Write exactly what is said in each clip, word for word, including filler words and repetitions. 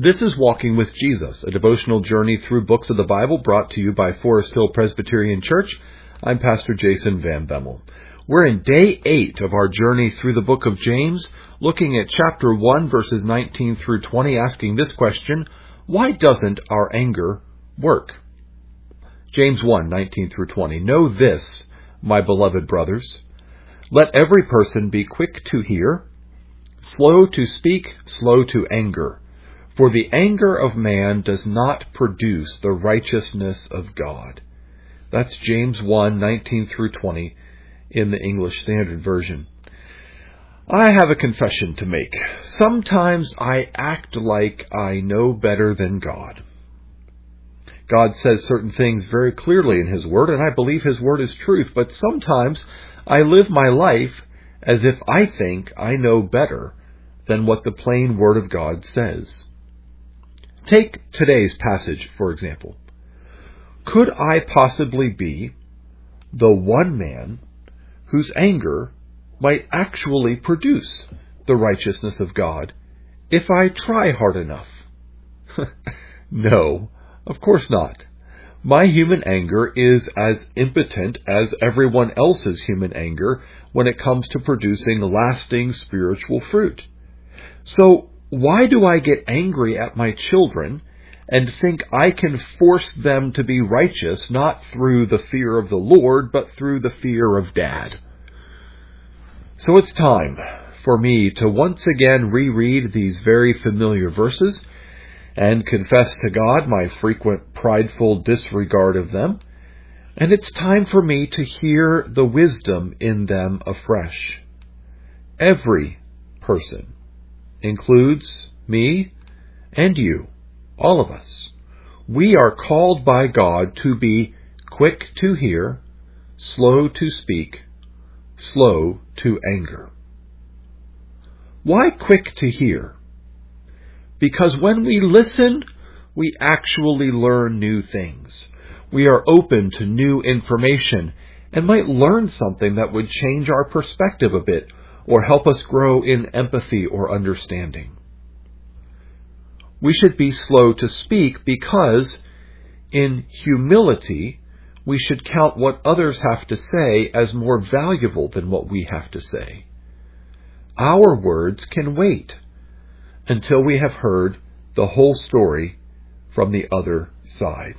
This is Walking with Jesus, a devotional journey through books of the Bible brought to you by Forest Hill Presbyterian Church. I'm Pastor Jason Van Bemmel. We're in day eight of our journey through the book of James, looking at chapter one, verses nineteen through twenty, asking this question: why doesn't our anger work? James one, nineteen through twenty. Know this, my beloved brothers. Let every person be quick to hear, slow to speak, slow to anger. For the anger of man does not produce the righteousness of God. That's James one, nineteen through twenty in the English Standard Version. I have a confession to make. Sometimes I act like I know better than God. God says certain things very clearly in His Word, and I believe His Word is truth, but sometimes I live my life as if I think I know better than what the plain Word of God says. Take today's passage, for example. Could I possibly be the one man whose anger might actually produce the righteousness of God if I try hard enough? No, of course not. My human anger is as impotent as everyone else's human anger when it comes to producing lasting spiritual fruit. So, why do I get angry at my children and think I can force them to be righteous not through the fear of the Lord, but through the fear of Dad? So it's time for me to once again reread these very familiar verses and confess to God my frequent prideful disregard of them. And it's time for me to hear the wisdom in them afresh. Every person includes me and you, all of us. We are called by God to be quick to hear, slow to speak, slow to anger. Why quick to hear? Because when we listen, we actually learn new things. We are open to new information and might learn something that would change our perspective a bit or help us grow in empathy or understanding. We should be slow to speak because, in humility, we should count what others have to say as more valuable than what we have to say. Our words can wait until we have heard the whole story from the other side.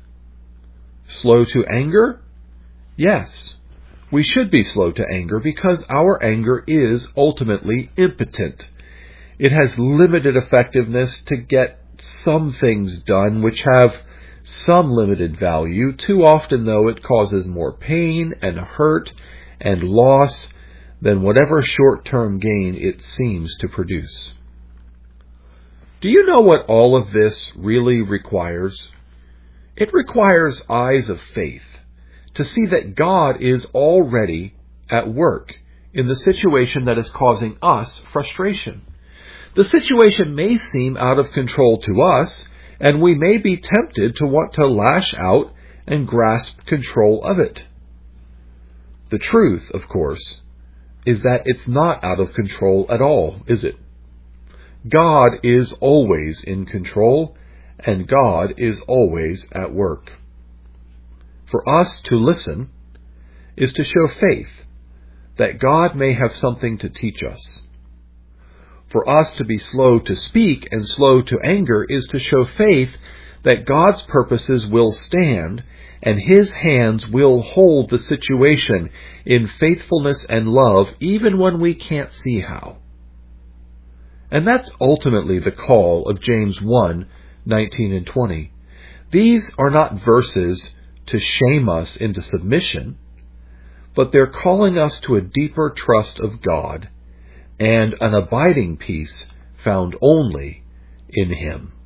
Slow to anger? Yes, we should be slow to anger because our anger is ultimately impotent. It has limited effectiveness to get some things done which have some limited value. Too often, though, it causes more pain and hurt and loss than whatever short-term gain it seems to produce. Do you know what all of this really requires? It requires eyes of faith to see that God is already at work in the situation that is causing us frustration. The situation may seem out of control to us, and we may be tempted to want to lash out and grasp control of it. The truth, of course, is that it's not out of control at all, is it? God is always in control, and God is always at work. For us to listen is to show faith that God may have something to teach us. For us to be slow to speak and slow to anger is to show faith that God's purposes will stand and His hands will hold the situation in faithfulness and love even when we can't see how. And that's ultimately the call of James one, nineteen and twenty. These are not verses to shame us into submission, but they're calling us to a deeper trust of God and an abiding peace found only in Him.